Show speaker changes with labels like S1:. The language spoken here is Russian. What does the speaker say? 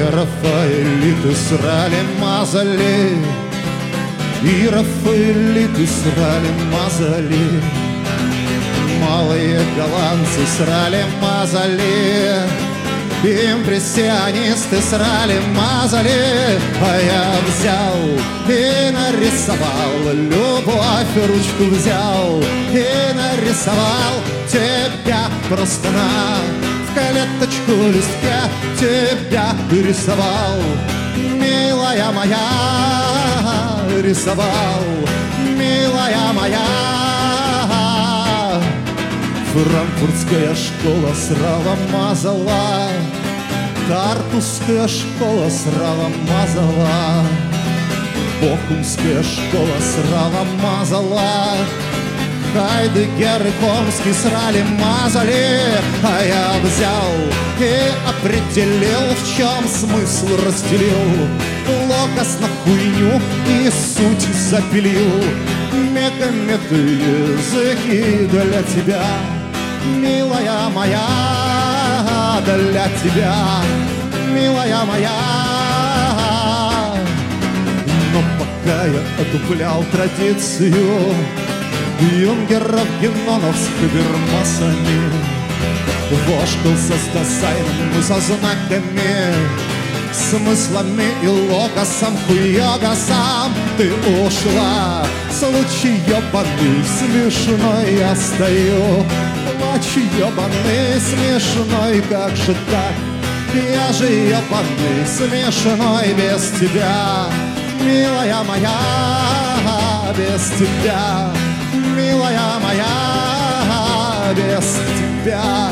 S1: Рафаэлиты срали мазали, и Рафаэлиты срали мазали. Малые голландцы срали мазали, импрессионисты срали мазали. А я взял и нарисовал любовь, ручку взял и нарисовал тебя просто в клеточку листке. Тебя рисовал, милая моя, рисовал, милая моя. Франкфуртская школа срала мазала, Тартусская школа срала мазала, Бохумская школа срала мазала, Хайдеггер и Хомский срали мазали. А я взял и определил, в чем смысл разделил, логос на хуйню и суть запилил. Мегаметы языки для тебя, милая моя, для тебя, милая моя. Но пока я отуплял традицию юнгеров, генонов с хабермасами, вошкался с дизайном и со знаками, смыслами и логосом, хуёгосом. Ты ушла, случай ёбаный, смешной я стою. Плач ёбаный, смешной, как же так? Я же ёбаный, смешной без тебя, милая моя, без тебя, милая моя, без тебя.